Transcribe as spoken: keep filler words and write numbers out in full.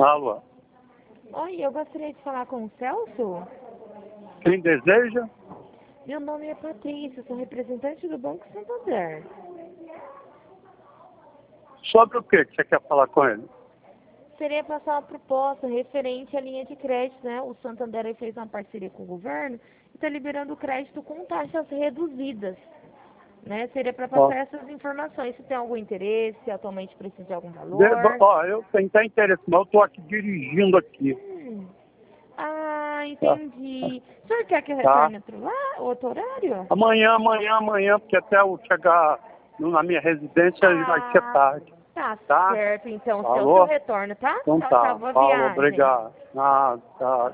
Alô? Oi, eu gostaria de falar com o Celso. Quem deseja? Meu nome é Patrícia, sou representante do Banco Santander. Sobre o que que você quer falar com ele? Seria passar uma proposta referente à linha de crédito, né? O Santander aí fez uma parceria com o governo e está liberando crédito com taxas reduzidas, né? Seria para Ó, passar essas informações. Se tem algum interesse, se atualmente precisa de algum deva- valor. ó, eu tenho até interesse, mas eu estou aqui dirigindo aqui. Hum. Ah, Tá? entendi. O senhor quer que eu Tá? retorne outro, lá, outro horário? Amanhã, amanhã, amanhã, porque até eu chegar no- na minha residência vai ser Ah, tarde. tá Tá? certo. Então, Celso, eu Falou? retorno, tá? Então Tchau, tchau. tá. Boa Falou, viagem. obrigado. Ah, tá.